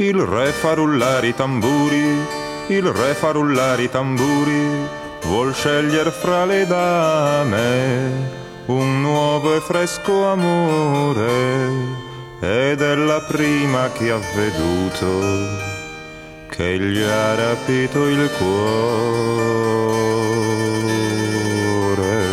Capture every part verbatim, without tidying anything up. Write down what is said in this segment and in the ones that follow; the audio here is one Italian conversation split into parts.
Il re fa rullare i tamburi, il re fa rullare i tamburi, vuol scegliere fra le dame un nuovo e fresco amore, ed è la prima che ha veduto che gli ha rapito il cuore.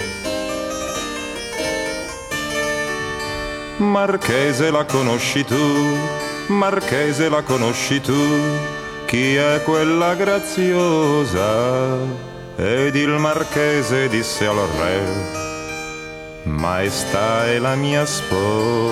Marchese, la conosci tu? Marchese, la conosci tu? Chi è quella graziosa? Ed il marchese disse al re: Maestà, è la mia sposa.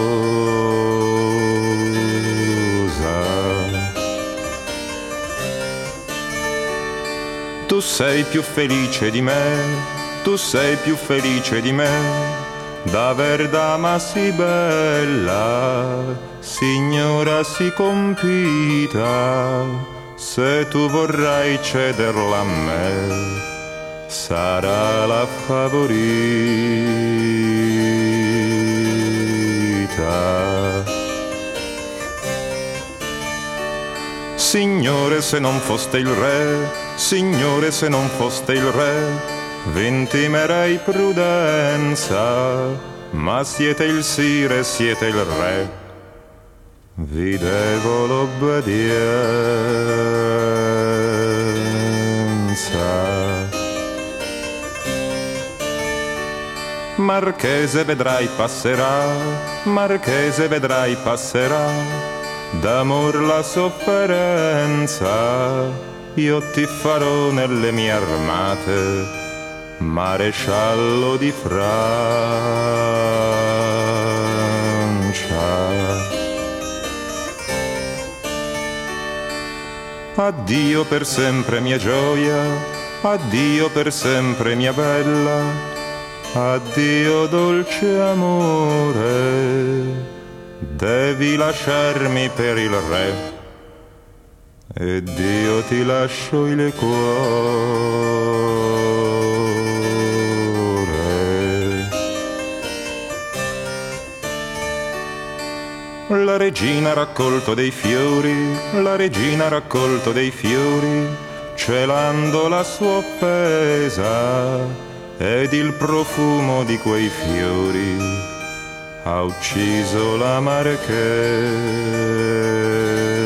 Tu sei più felice di me, tu sei più felice di me, d'aver dama sì bella, signora sì compita. Se tu vorrai cederla a me, sarà la favorita. Signore, se non foste il re, signore, se non foste il re, v'intimerei prudenza, ma siete il sire, siete il re, vi devo l'obbedienza. Marchese, vedrai passerà, marchese, vedrai passerà, d'amor la sofferenza, io ti farò nelle mie armate maresciallo di Francia. Addio per sempre mia gioia, addio per sempre mia bella, addio dolce amore, devi lasciarmi per il re, ed io ti lascio il cuore. La regina ha raccolto dei fiori, la regina ha raccolto dei fiori, celando la sua offesa, ed il profumo di quei fiori ha ucciso la marchesa.